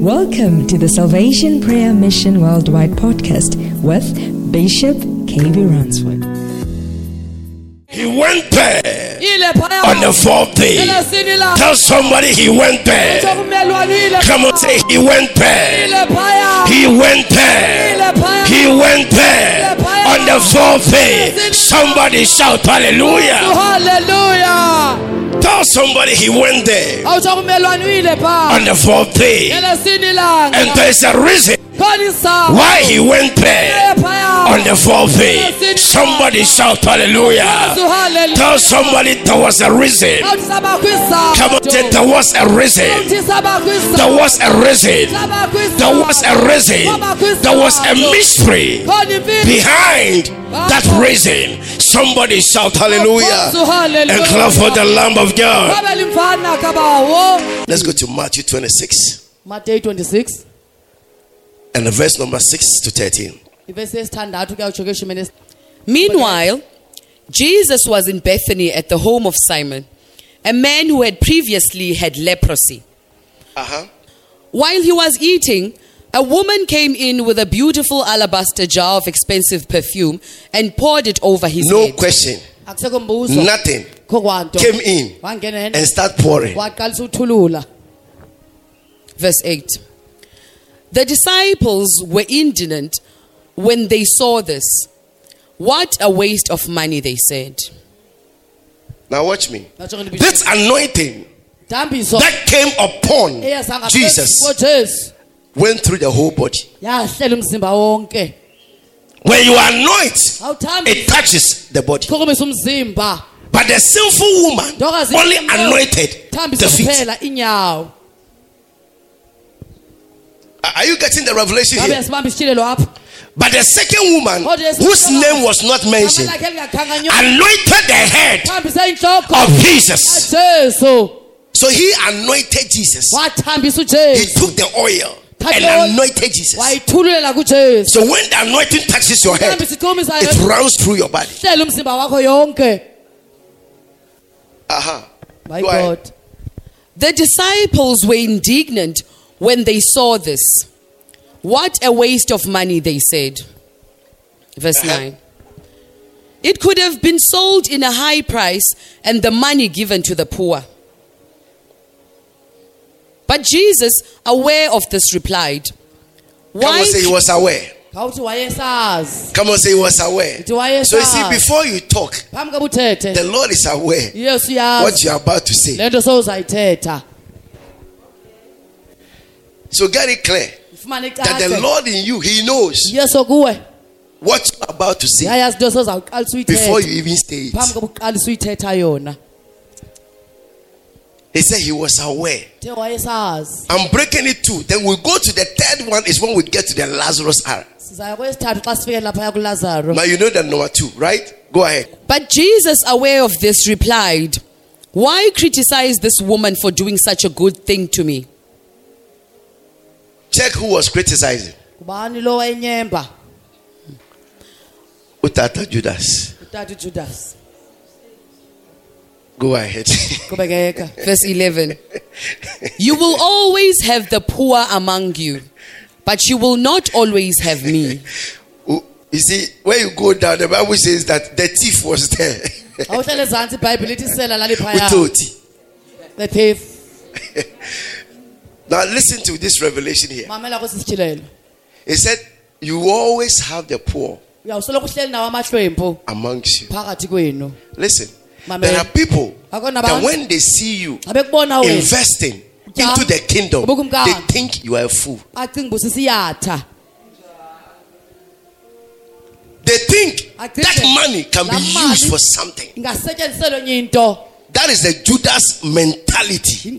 Welcome to the Salvation Prayer Mission Worldwide podcast with Bishop K.B. Ransford. He went there on the fourth day. Tell somebody he went there. Come on, say he went there. He went there. He went there on the fourth day. Somebody shout hallelujah. Hallelujah. Tell somebody he went there on the fourth day. And there's a reason why he went there on the fourth day. Somebody shout hallelujah. Tell somebody there was a reason. Come on, say there was a reason. There was a reason. There was a reason. There was a mystery behind that reason. Somebody shout hallelujah and clap for the Lamb of God. Let's go to Matthew 26. Matthew 26. And the verse number 6 to 13. Meanwhile, Jesus was in Bethany at the home of Simon, a man who had previously had leprosy. While he was eating, a woman came in with a beautiful alabaster jar of expensive perfume and poured it over his head. No question. Nothing. Came in and started pouring. Verse 8. The disciples were indignant when they saw this. What a waste of money, they said. Now watch me. This anointing that came upon Jesus went through the whole body. When you anoint, it touches the body. But the sinful woman only anointed the feet. Are you getting the revelation here? But the second woman, whose name was not mentioned, anointed the head of Jesus. So he anointed Jesus. He took the oil and anointed Jesus. So when the anointing touches your head, it runs through your body. My God. The disciples were indignant when they saw this. What a waste of money, they said. Verse 9. It could have been sold in a high price and the money given to the poor. But Jesus, aware of this, replied, Come on, say he was aware. Come on, say he was aware. So you see, before you talk, the Lord is aware what you are about to say. So get it clear that the Lord in you, he knows what you are about to say before you even say it. He said he was aware. I'm breaking it too. Then we'll go to the third one is when we get to the Lazarus hour. Now you know the number 2, right? Go ahead. But Jesus, aware of this, replied, why criticize this woman for doing such a good thing to me? Check who was criticizing. Utata Judas. Go ahead. Verse 11. You will always have the poor among you, but you will not always have me. You see, when you go down, the Bible says that the thief was there. The thief. Now listen to this revelation here. He said, you always have the poor amongst you. Listen, there are people that when they see you investing into the kingdom, they think you are a fool. They think that money can be used for something. That is the Judas mentality.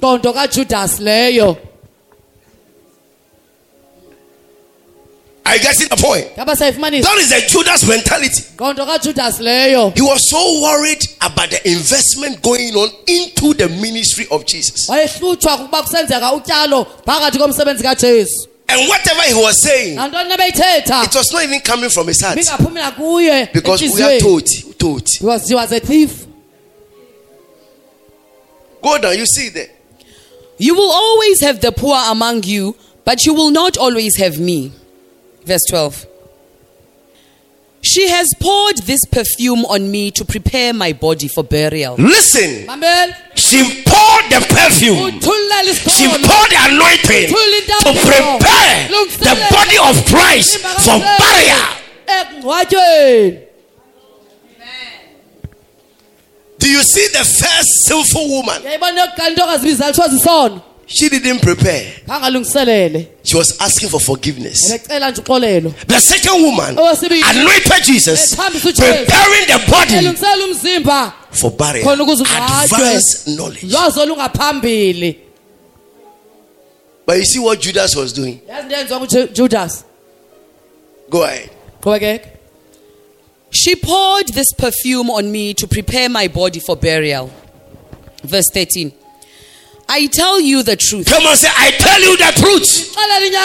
Are you getting the point? That is the Judas mentality. He was so worried about the investment going on into the ministry of Jesus. And whatever he was saying, it was not even coming from his heart. Because we are told. Because he was a thief. Go down, you see there. You will always have the poor among you, but you will not always have me. Verse 12. She has poured this perfume on me to prepare my body for burial. Listen. She poured the perfume. She poured the anointing to prepare the body of Christ for burial. Do you see the first sinful woman? She didn't prepare. She was asking for forgiveness. The second woman anointed Jesus, preparing the body for burial. Advanced knowledge. But you see what Judas was doing? Go ahead. She poured this perfume on me to prepare my body for burial. Verse 13. I tell you the truth. Come on, say, I tell you the truth.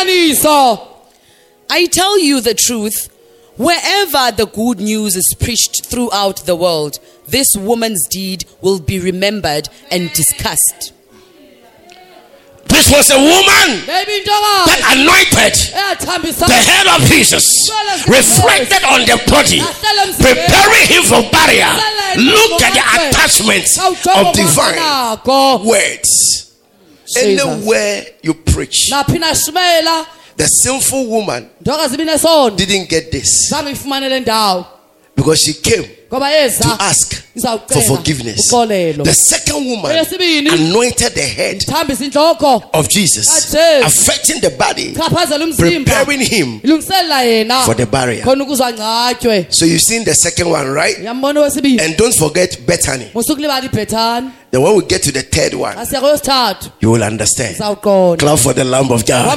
I tell you the truth. Wherever the good news is preached throughout the world, this woman's deed will be remembered and discussed. This was a woman that anointed the head of Jesus, reflected on the body, preparing him for burial. Look at the attachment of divine words. Anywhere you preach, the sinful woman didn't get this because she came to ask for forgiveness. The second woman anointed the head of Jesus, affecting the body, preparing him for the burial. So you've seen the second one, right? And don't forget Bethany. Then when we get to the third one, you will understand. Clap for the Lamb of God.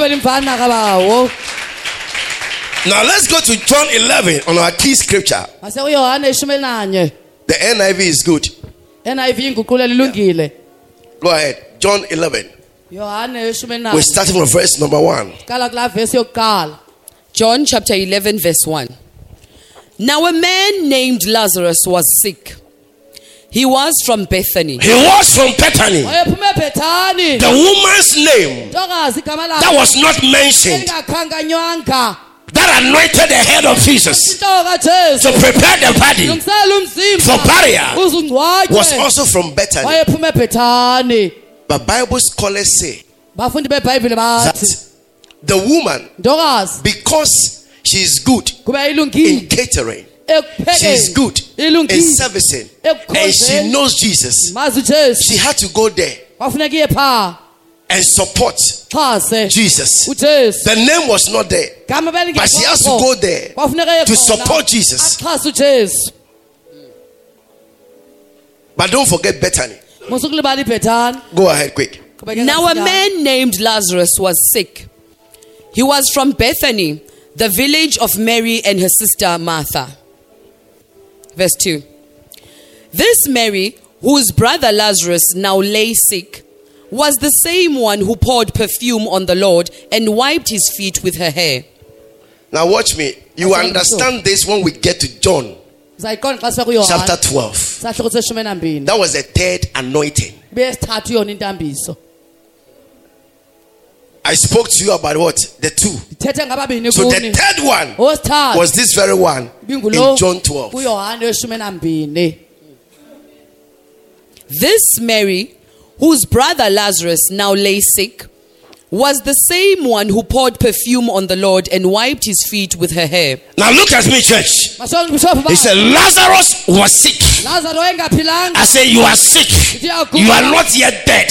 Now let's go to John 11 on our key scripture. The NIV is good. Yeah. Go ahead. John 11. We're starting from verse number 1. John chapter 11 verse 1. Now a man named Lazarus was sick. He was from Bethany. The woman's name that was not mentioned, that anointed the head of Jesus to prepare the body for burial, was also from Bethany. But Bible scholars say that the woman, because she is good in catering, she is good in servicing, and she knows Jesus, she had to go there and support Jesus. The name was not there, but she has to go there to support Jesus. But don't forget Bethany. Go ahead quick. Now a man named Lazarus was sick. He was from Bethany, the village of Mary and her sister Martha. Verse 2. This Mary, whose brother Lazarus now lay sick, was the same one who poured perfume on the Lord and wiped his feet with her hair. Now watch me. You understand this when we get to John chapter 12. That was the third anointing. I spoke to you about what? The two. So the third one was this very one in John 12. This Mary, whose brother Lazarus now lay sick, was the same one who poured perfume on the Lord and wiped his feet with her hair. Now look at me, church. He said Lazarus was sick. I say you are sick. You are not yet dead.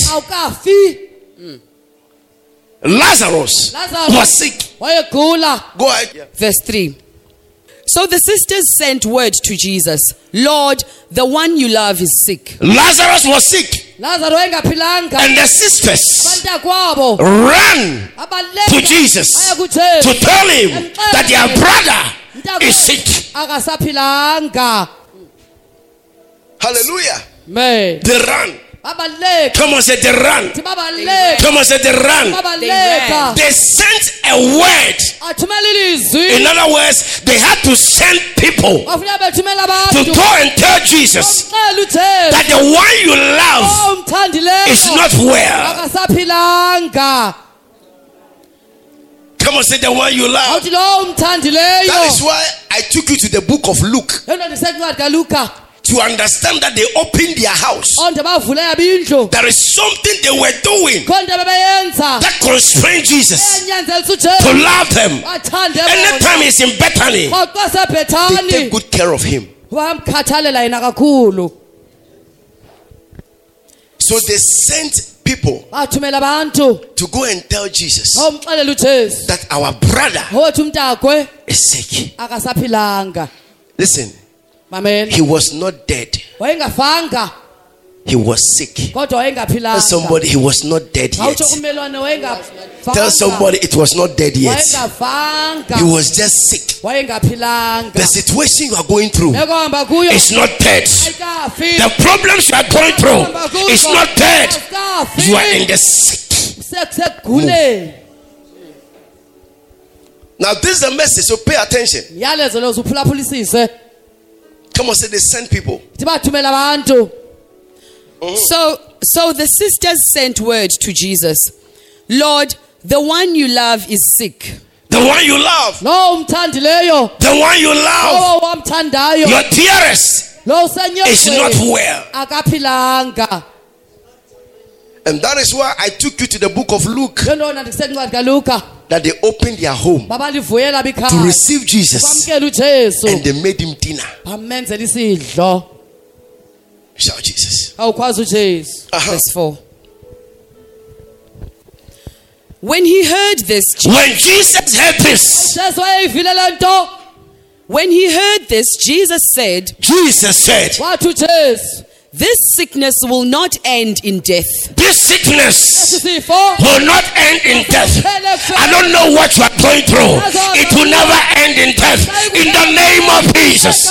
Lazarus was sick. Go ahead. Verse 3. So the sisters sent word to Jesus, Lord, the one you love is sick. Lazarus was sick. And the sisters ran to Jesus to tell him that their brother is sick. Hallelujah. They ran. Come on, say they ran. Come on, say they ran. They sent a word. In other words, they had to send people to go and tell Jesus that the one you love is not well. Come on, say the one you love. That is why I took you to the book of Luke. To understand that they opened their house. There is something they were doing that constrained Jesus to love them. Anytime he's in Bethany, they take good care of him. So they sent people to go and tell Jesus that our brother is sick. Listen. He was not dead. He was sick. Tell somebody he was not dead yet. Tell somebody it was not dead yet. He was just sick. The situation you are going through is not dead. The problems you are going through is not dead. You are in the sick mood. Now this is the message, so pay attention. Come on, say they sent people. So the sisters sent word to Jesus, Lord, the one you love is sick. The one you love. The one you love. Your dearest is not well. And that is why I took you to the book of Luke. That they opened their home to receive Jesus. And they made him dinner. Shout Jesus. Verse 4. When he heard this, when Jesus heard this, when he heard this, Jesus said, this sickness will not end in death. This sickness will not end in death. I don't know what you are going through. It will never end in death. In the name of Jesus.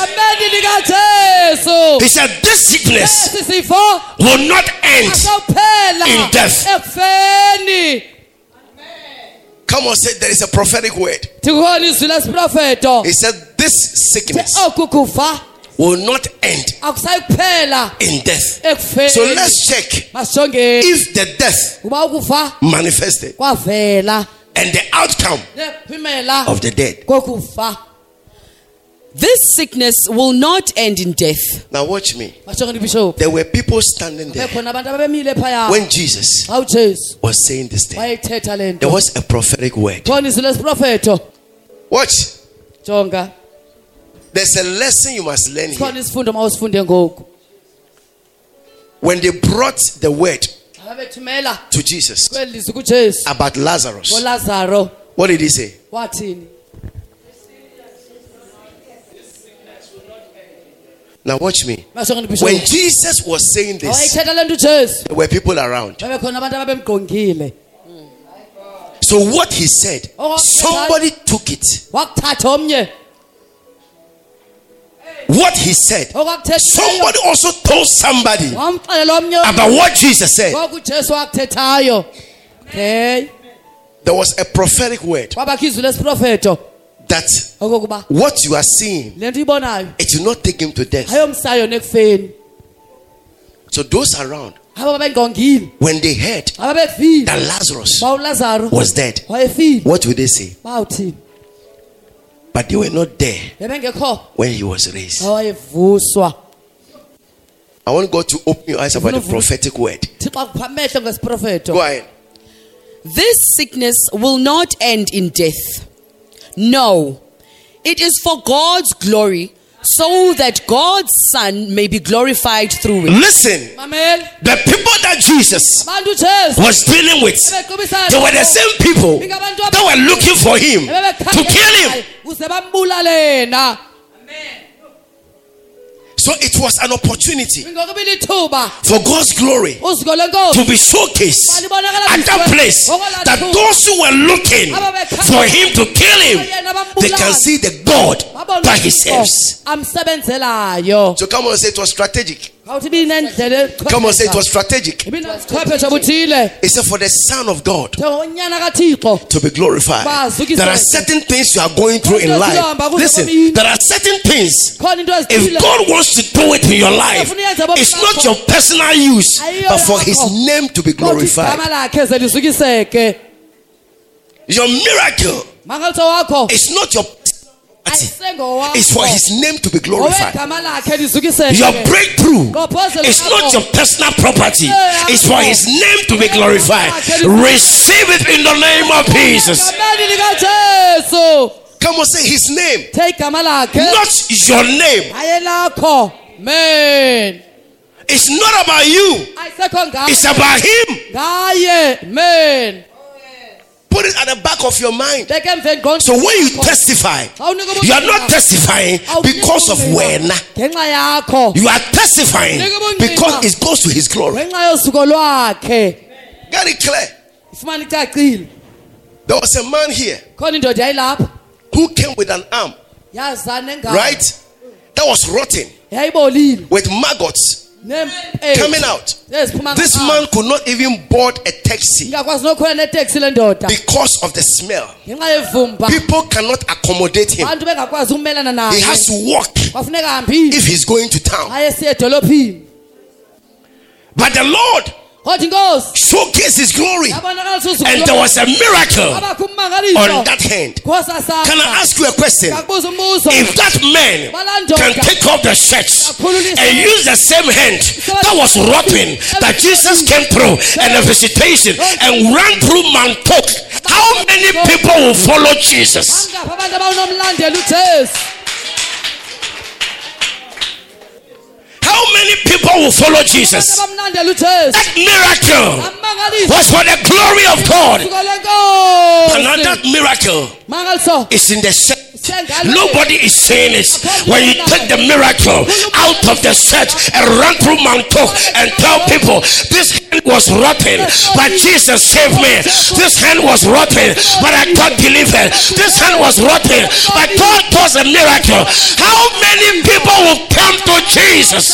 He said this sickness will not end in death. Come on, say there is a prophetic word. He said this sickness will not end in death. So let's check if the death manifested and the outcome of the dead. This sickness will not end in death. Now watch me. There were people standing there when Jesus was saying this thing. There was a prophetic word. Watch. There's a lesson you must learn here. When they brought the word to Jesus about Lazarus, what did he say? Now watch me. When Jesus was saying this, there were people around. So what he said, somebody took it. What he said, somebody also told somebody about what Jesus said. There was a prophetic word that what you are seeing, it will not take him to death. So those around, when they heard that Lazarus was dead, what would they say? But they were not there when he was raised. I want God to open your eyes about the prophetic word. Go ahead. This sickness will not end in death. No, it is for God's glory, so that God's Son may be glorified through it. Listen, the people that Jesus was dealing with, they were the same people that were looking for him to kill him. So it was an opportunity for God's glory to be showcased at that place, that those who were looking for him to kill him, they can see the God that he serves. So come on, say it was strategic. Come on, say it was strategic. He said for the Son of God to be glorified. There are certain things you are going through in life. Listen, there are certain things, if God wants to do it in your life, it's not your personal use, but for his name to be glorified. Your miracle is not your it's for his name to be glorified. Your breakthrough is not your personal property. It's for his name to be glorified. Receive it in the name of Jesus. Come on, say his name. Not your name. Amen. It's not about you. It's about him. Amen. Put it at the back of your mind. So when you testify, you are not testifying because of when. You are testifying because it goes to his glory. Get it clear. There was a man here who came with an arm, right? That was rotten with maggots coming out. This man could not even board a taxi because of the smell. People cannot accommodate him. He has to walk if he's going to town. But the Lord showcase his glory, and there was a miracle on that hand. Can I ask you a question? If that man can take off the shirts and use the same hand that was rotten that Jesus came through and a visitation and ran through Mantok, how many people will follow Jesus? How many people will follow Jesus? That miracle was for the glory of God. Another miracle is in the set. Nobody is saying it. When you take the miracle out of the set and run through Mantok and tell people, this hand was rotten, but Jesus saved me. This hand was rotten, but I got delivered. This hand was rotten, but God does a miracle. How many people will come to Jesus?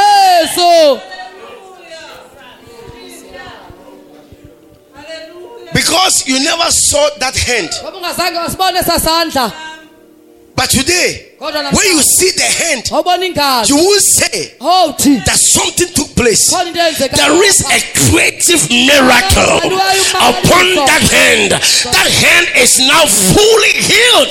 Because you never saw that hand. But today, when you see the hand, you will say that something took place. There is a creative miracle upon that hand. That hand is now fully healed.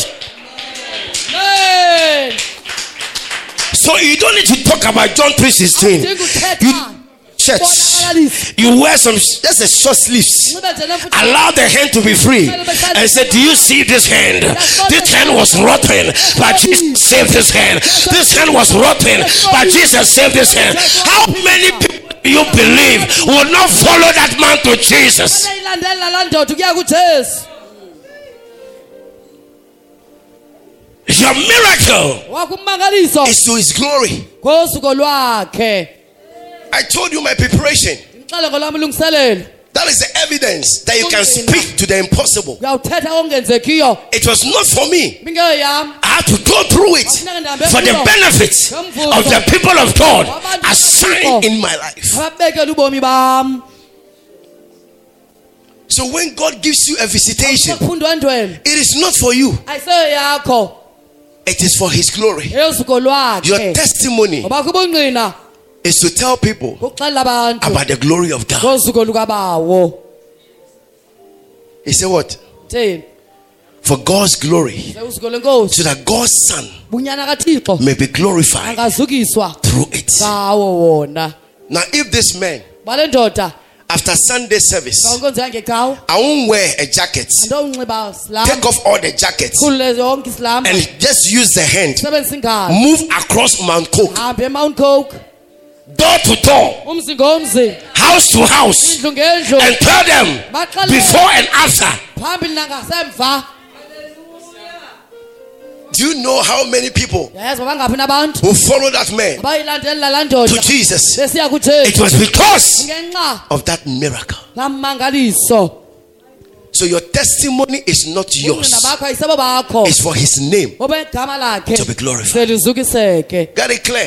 So you don't need to talk about John 3:16. Church, you wear some, that's a short sleeves. Allow the hand to be free and say, do you see this hand? This hand was rotten, but Jesus saved this hand. This hand was rotten, but Jesus saved this hand. How many people do you believe will not follow that man to Jesus? Your miracle is to his glory. I told you my preparation. That is the evidence that you can speak to the impossible. It was not for me. I had to go through it for the benefits of the people of God assigned in my life. So when God gives you a visitation, it is not for you. It is for his glory. Your testimony is to tell people about the glory of God. He said what? For God's glory, so that God's Son may be glorified through it. Now if this man, after Sunday service, I won't wear a jacket, take off all the jackets and just use the hand, move across Mount Coke, door to door, house to house, and tell them before and after. Do you know how many people who follow that man to Jesus? It was because of that miracle. So your testimony is not yours. It's for his name to be glorified. Got it clear?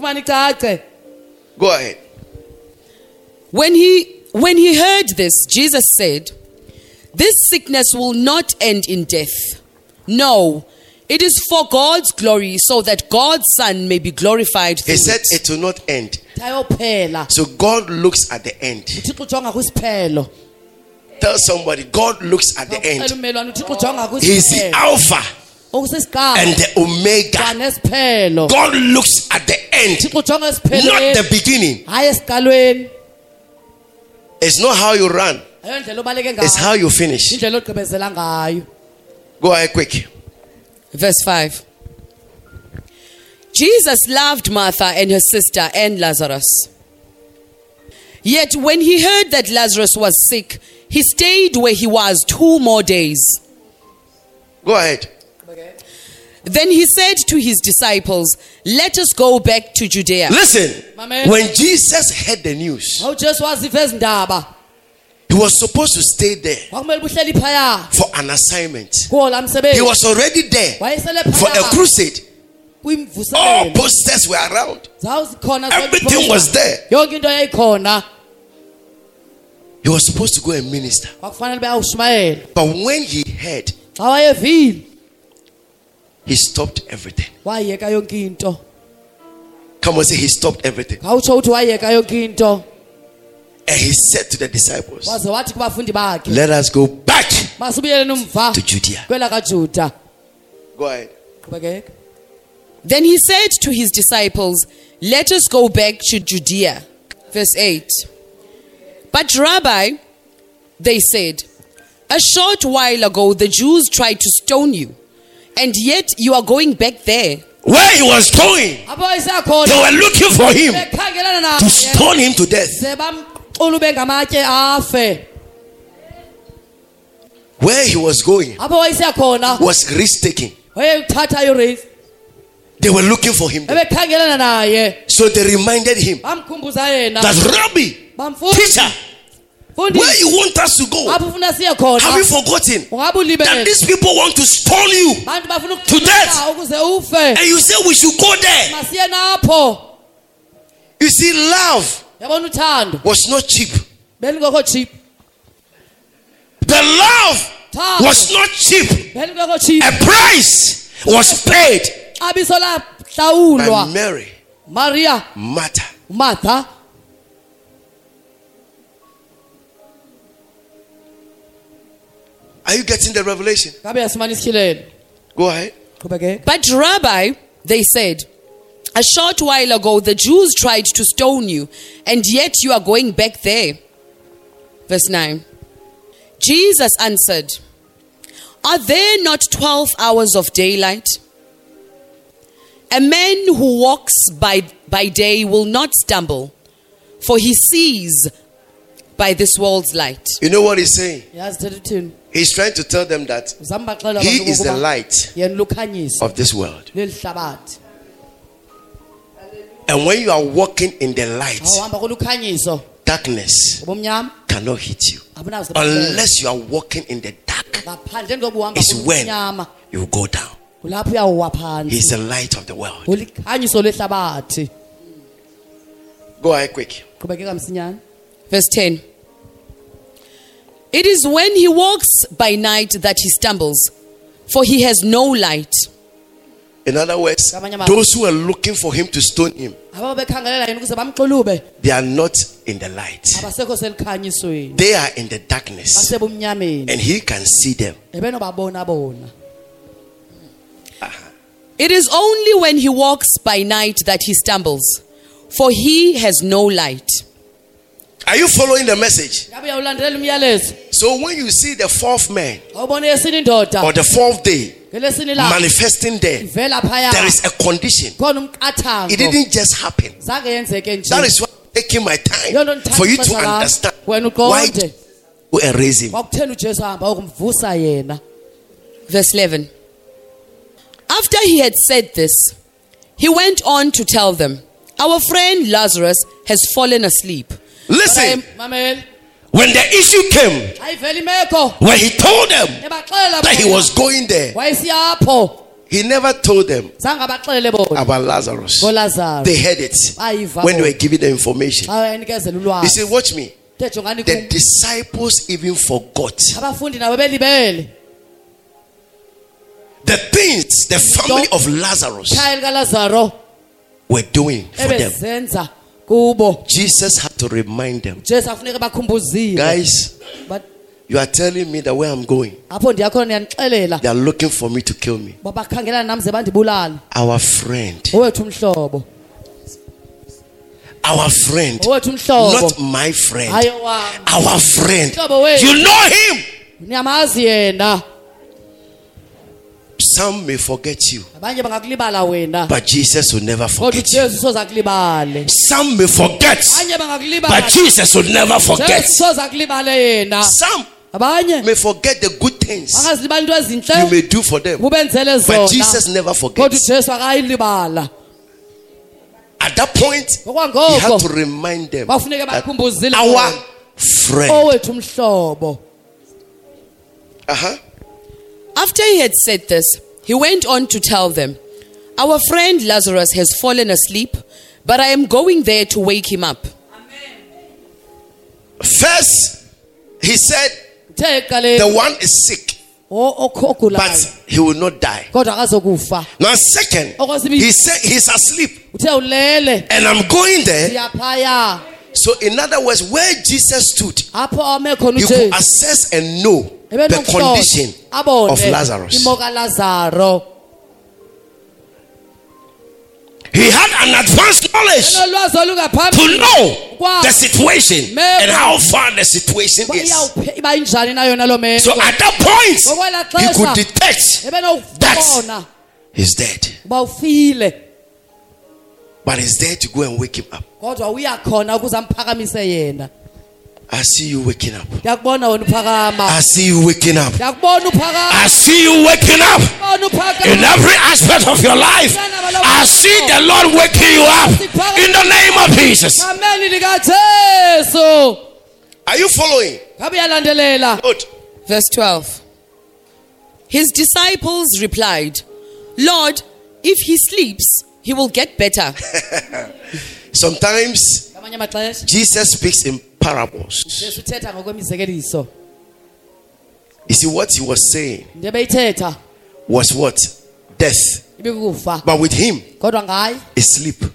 Go ahead. When he heard this, Jesus said, "This sickness will not end in death. No, it is for God's glory, so that God's Son may be glorified through it." He said it will not end. So God looks at the end. tell somebody, God looks at the end. He's the Alpha and the Omega. God looks at the end, not the beginning. It's not how you run, it's how you finish. Go ahead quick. Verse 5. Jesus loved Martha and her sister and Lazarus. Yet when he heard that Lazarus was sick, he stayed where he was 2 more days. Go ahead. Then he said to his disciples, let us go back to Judea. Listen, when Jesus heard the news, he was supposed to stay there for an assignment. He was already there for a crusade. All posters were around. Everything was there. He was supposed to go and minister. But when he heard, he stopped everything. Come on, say he stopped everything. And he said to the disciples, let us go back to Judea. Go ahead. Then he said to his disciples, let us go back to Judea. Verse 8. But Rabbi, they said, a short while ago the Jews tried to stone you, and yet you are going back there. Where he was going, they were looking for him to stone him to death. Where he was going was risk-taking. They were looking for him there. So they reminded him that, Rabbi, teacher, where you want us to go? Have you forgotten that these people want to stone you to death? And you say we should go there. You see, love was not cheap. The love was not cheap. A price was paid by Mary, Martha. Are you getting the revelation? Go ahead. But Rabbi, they said, a short while ago the Jews tried to stone you, and yet you are going back there. Verse 9. Jesus answered, are there not 12 hours of daylight? A man who walks by day will not stumble, for he sees by this world's light. You know what he's saying? He's trying to tell them that he is the light of this world. And when you are walking in the light, darkness cannot hit you. Unless you are walking in the dark, it's when you go down. He's the light of the world. Go ahead quick. Verse 10. It is when he walks by night that he stumbles, for he has no light. In other words, those who are looking for him to stone him, they are not in the light. They are in the darkness, and he can see them. It is only when he walks by night that he stumbles, for he has no light. Are you following the message? So when you see the fourth man or the fourth day manifesting there, there is a condition. It didn't just happen. That is why I'm taking my time for you to understand why you erase him. Verse 11. After he had said this, he went on to tell them, our friend Lazarus has fallen asleep. Listen, when the issue came, when he told them that he was going there, he never told them about Lazarus. They heard it when they were giving the information. He said, watch me. The disciples even forgot the things the family of Lazarus were doing for them. Jesus had to remind them, guys, You are telling me that where I'm going, they are looking for me to kill me. Our friend. Our friend. Not my friend. Our friend. You know him. Some may forget you, but Jesus will never forget you. Some may forget, but Jesus will never forget. Some may forget the good things you may do for them, but Jesus never forgets. At that point, you have to remind them that our friend. After he had said this, he went on to tell them, "Our friend Lazarus has fallen asleep, but I am going there to wake him up." Amen. First, he said, the one is sick, but he will not die. Now, second, he said he's asleep, and I'm going there. So, in other words, where Jesus stood, you could assess and know the condition of Lazarus. He had an advanced knowledge to know the situation and how far the situation is. So at that point, he could detect that he's dead. But he's there to go and wake him up. I see you waking up. I see you waking up. I see you waking up. In every aspect of your life, I see the Lord waking you up. In the name of Jesus. Are you following? Good. Verse 12. His disciples replied, "Lord, if he sleeps, he will get better." Sometimes Jesus speaks in parables. You see, what he was saying was what? Death. But with him, it's sleep.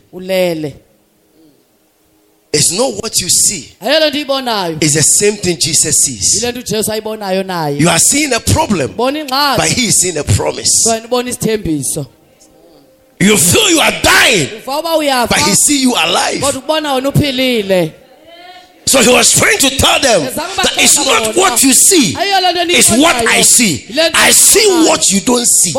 It's not what you see. It's the same thing Jesus sees. You are seeing a problem, but he is seeing a promise. You feel you are dying, but he sees you alive. So he was trying to tell them that it's not what you see, it's what I see. I see what you don't see.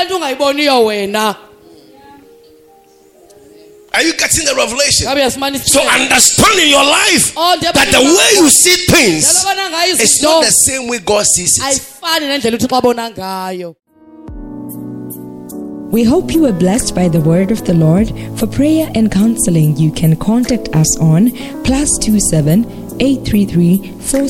Are you getting the revelation? So understand in your life that the way you see things is not the same way God sees it. We hope you were blessed by the word of the Lord. For prayer and counseling, you can contact us on +27 833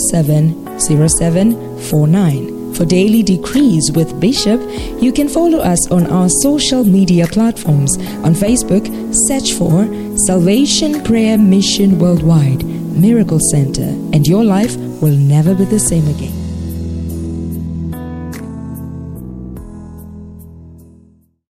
470749. For daily decrees with Bishop, you can follow us on our social media platforms. On Facebook, search for Salvation Prayer Mission Worldwide Miracle Center, and your life will never be the same again.